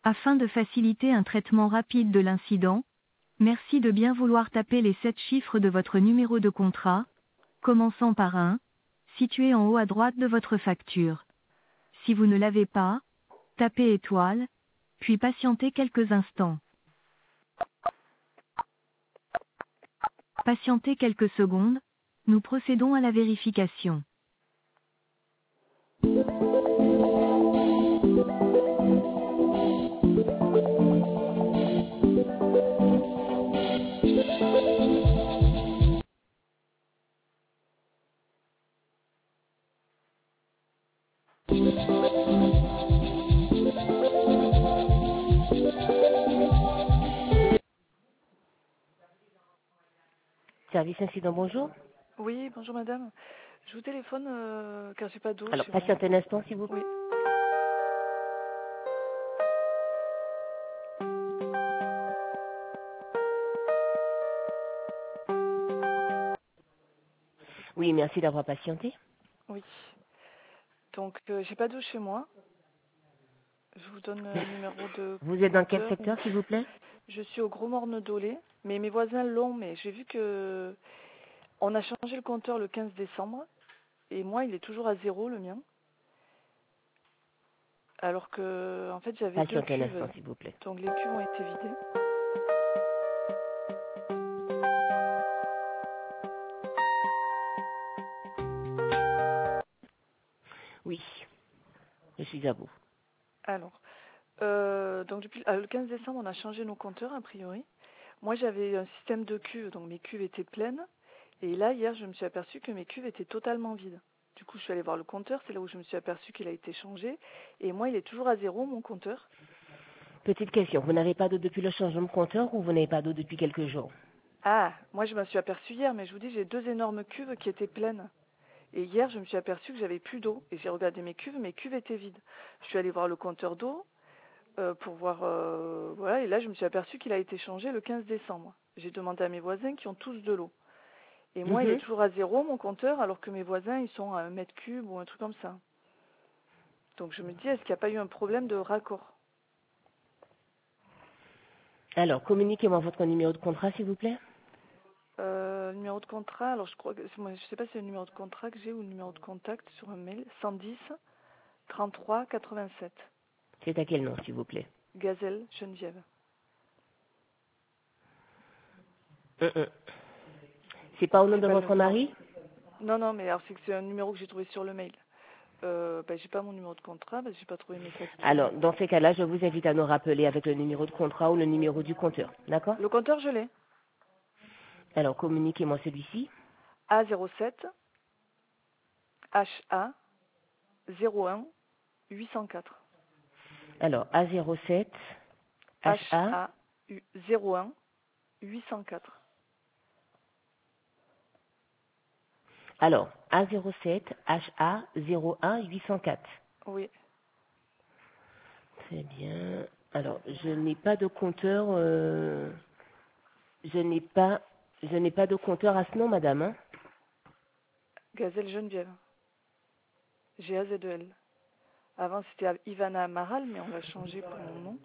Afin de faciliter un traitement rapide de l'incident, merci de bien vouloir taper les 7 chiffres de votre numéro de contrat, commençant par 1, situé en haut à droite de votre facture. Si vous ne l'avez pas, tapez étoile, puis patientez quelques instants. Patientez quelques secondes, nous procédons à la vérification. Service incident, bonjour. Oui, bonjour madame. Je vous téléphone car j'ai pas d'eau Alors, chez moi. patientez un instant, s'il vous plaît. Oui. Oui, merci d'avoir patienté. Oui. Donc j'ai pas d'eau chez moi. Je vous donne un numéro de Vous êtes dans quel compteur. secteur, s'il vous plaît? Je suis au Gros Morne-Dolé, mais mes voisins l'ont, mais j'ai vu que on a changé le compteur le 15 décembre et moi il est toujours à 0 le mien. Alors que en fait j'avais 2 Patientez un cuves, instant, s'il vous plaît. donc les cuves ont été vidées. Oui, je suis à vous. Alors, donc depuis le 15 décembre on a changé nos compteurs a priori. Moi j'avais un système de cuves, donc mes cuves étaient pleines. Et là, hier, je me suis aperçue que mes cuves étaient totalement vides. Du coup, je suis allée voir le compteur, c'est là où je me suis aperçue qu'il a été changé. Et moi, il est toujours à 0, mon compteur. Petite question, vous n'avez pas d'eau depuis le changement de compteur ou vous n'avez pas d'eau depuis quelques jours? Ah, moi, je me suis aperçue hier, mais je vous dis, j'ai 2 énormes cuves qui étaient pleines. Et hier, je me suis aperçue que j'avais plus d'eau. Et j'ai regardé mes cuves étaient vides. Je suis allée voir le compteur d'eau pour voir... voilà, et là, je me suis aperçue qu'il a été changé le 15 décembre. J'ai demandé à mes voisins qui ont tous de l'eau. Et moi, il est toujours à 0, mon compteur, alors que mes voisins, ils sont à 1 mètre cube ou un truc comme ça. Donc je me dis, est-ce qu'il n'y a pas eu un problème de raccord? Alors, communiquez-moi votre numéro de contrat, s'il vous plaît. Numéro de contrat, alors je crois que, moi, je sais pas si c'est le numéro de contrat que j'ai ou le numéro de contact sur un mail, 110 33 87. C'est à quel nom, s'il vous plaît? Gazelle Geneviève. C'est pas au nom C'est de pas le votre numéro. mari? Non, mais alors c'est un numéro que j'ai trouvé sur le mail. J'ai pas mon numéro de contrat, j'ai pas trouvé mes factures. Alors, dans ces cas-là, je vous invite à nous rappeler avec le numéro de contrat ou le numéro du compteur. D'accord? Le compteur, je l'ai. Alors, communiquez-moi celui-ci. A07 HA 01 804. Alors, A07 HA. HA 01 804. Alors, A07 HA 01 804. Oui. Très bien. Alors, je n'ai pas de compteur. Je n'ai pas de compteur à ce nom, madame. Hein. Gazelle Geneviève. GAZ2L. Avant, c'était Ivana Amaral, mais on l'a changé pour mon nom.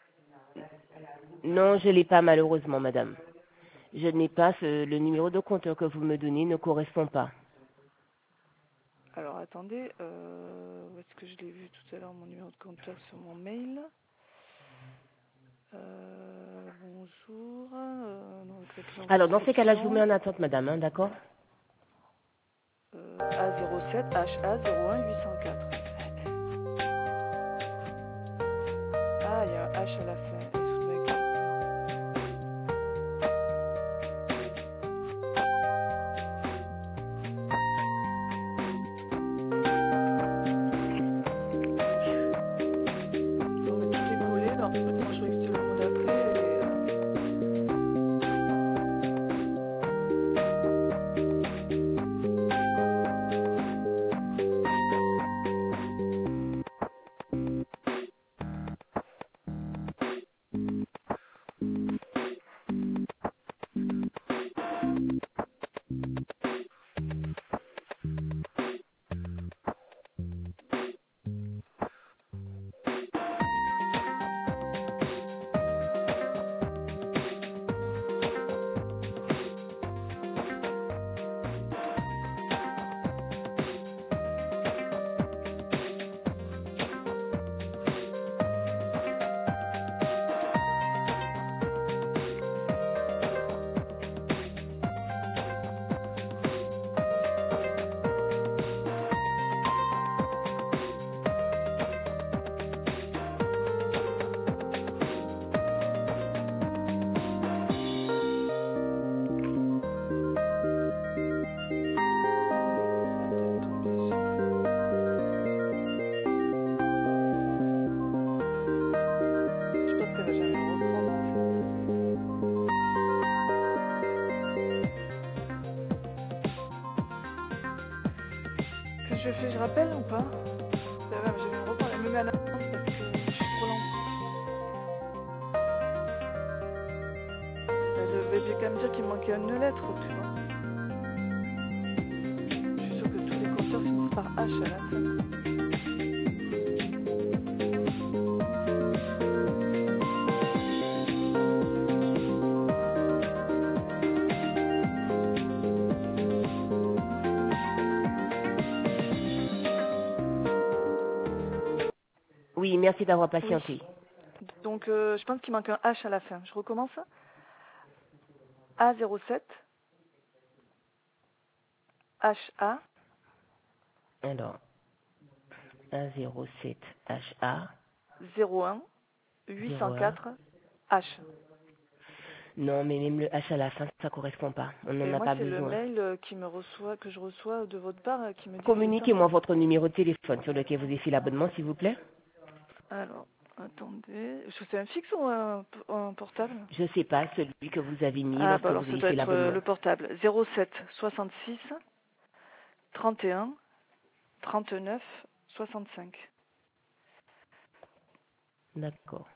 Non, je l'ai pas malheureusement, madame. Je n'ai pas le numéro de compteur que vous me donnez ne correspond pas. Alors, attendez. Où est-ce que je l'ai vu tout à l'heure, mon numéro de compteur sur mon mail? Bonjour. Non, Alors, dans ces cas-là, je vous mets réception. en attente, madame, hein, d'accord? A07 HA 01 804. Ah, il y a un H à la fin. je rappelle ou pas? Je vais me reprendre, elle me met à l'avance parce que je suis trop lente. J'ai qu'à me dire qu'il me manquait une lettre, tu vois. Je suis sûre que tous les compteurs finissent par H à la fin. Oui, merci d'avoir patienté. Oui. Donc, je pense qu'il manque un H à la fin. Je recommence. A07 HA Alors, 107 HA 01 804 H. Non, mais même le H à la fin, ça correspond pas. On n'en Et a moi, pas c'est le besoin. mail que je reçois de votre part qui me dit. Communiquez-moi votre numéro de téléphone sur lequel vous avez fait l'abonnement, s'il vous plaît. Alors, attendez. Est-ce que c'est un fixe ou un portable? Je sais pas, celui que vous avez mis Ah, lorsque bah alors vous ça avez doit fait être l'abonnement. le portable. 07 66 31 39 65. D'accord.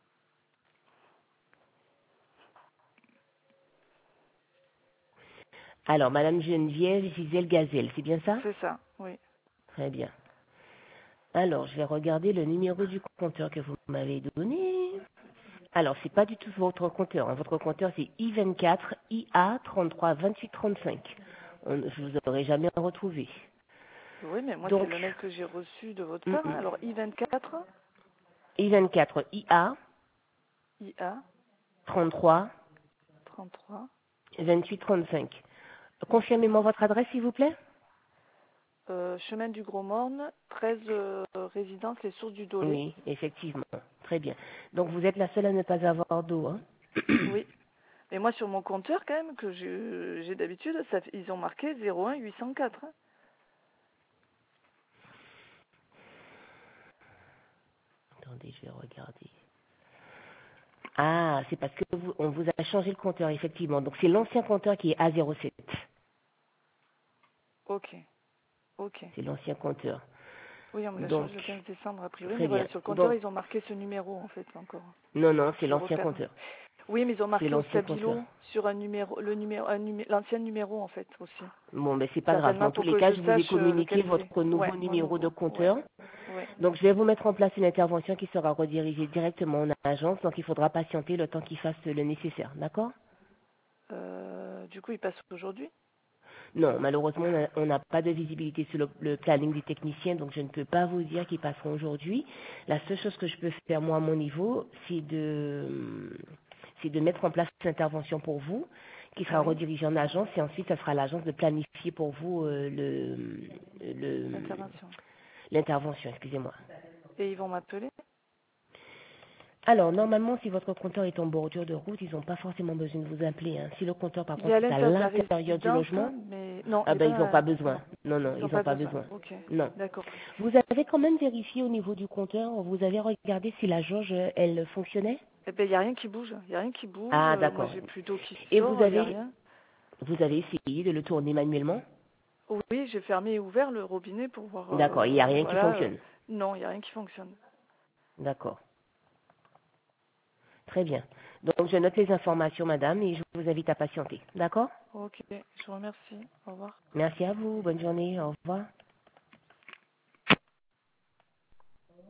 Alors, Madame Geneviève Gisèle Gazelle, c'est bien ça? C'est ça, oui. Très bien. Alors, je vais regarder le numéro du compteur que vous m'avez donné. Alors, c'est pas du tout votre compteur. Hein. Votre compteur, c'est I24 IA 33 28 35. Je vous aurais jamais retrouvé. Oui, mais moi, c'est Donc, le mail que j'ai reçu de votre part. Hein. Alors, I24 I24 IA IA 33 33 28 35. Confirmez-moi votre adresse, s'il vous plaît. Chemin du Gros Morne, 13 résidence Les Sources du Dolé. Oui, effectivement. Très bien. Donc, vous êtes la seule à ne pas avoir d'eau. Hein. Oui. Mais moi, sur mon compteur, quand même, que j'ai d'habitude, ils ont marqué 01 804. Hein. Attendez, je vais regarder. Ah, c'est parce que on vous a changé le compteur, effectivement. Donc, c'est l'ancien compteur qui est A07. Ok. Ok. C'est l'ancien compteur. Oui, on me l'a Donc, changé le 15 décembre, a priori. très Mais voilà, bien. sur le compteur, Donc, ils ont marqué ce numéro, en fait, encore. non, non, c'est Je le l'ancien repère. compteur. Oui, mais ils ont C'est marqué au l'ancien compteur. stabilo sur un numéro, l'ancien numéro, en fait, aussi. Bon, mais c'est pas grave. Certainement Dans tous pour les que cas, je je vous ai sache communiqué lequel c'est. votre nouveau Ouais, mon numéro de nouveau. compteur. Ouais. Donc, je vais vous mettre en place une intervention qui sera redirigée directement en agence. Donc, il faudra patienter le temps qu'il fasse le nécessaire. D'accord? Du coup, il passe aujourd'hui. Non, malheureusement, on n'a pas de visibilité sur le planning des techniciens, donc je ne peux pas vous dire qu'ils passeront aujourd'hui. La seule chose que je peux faire, moi, à mon niveau, c'est de mettre en place cette intervention pour vous, qui sera redirigée en agence, et ensuite, ça sera à l'agence de planifier pour vous l'intervention, excusez-moi. Et ils vont m'appeler. Alors, normalement, si votre compteur est en bordure de route, ils n'ont pas forcément besoin de vous appeler. Hein. Si le compteur, par Il est contre, à est à l'intérieur de la l'intérieur du résidence, logement, mais non, ah il est ben, pas ils dans n'ont pas la... besoin. Non, non, Ils ils n'ont n'ont pas pas besoin. besoin. Ok, Non. d'accord. Vous avez quand même vérifié au niveau du compteur, vous avez regardé si la jauge, elle fonctionnait? Eh ben, il n'y a rien qui bouge. Il n'y a rien qui bouge. Ah, Moi, d'accord. j'ai plus d'eau qui Et sort. Il n'y a rien. vous avez essayé de le tourner manuellement? Oui, j'ai fermé et ouvert le robinet pour voir. D'accord, il n'y a rien qui Voilà. fonctionne. Non, il n'y a rien qui fonctionne. D'accord. Très bien. Donc, je note les informations, madame, et je vous invite à patienter. D'accord? Ok, je vous remercie. Au revoir. Merci à vous. Bonne journée. Au revoir.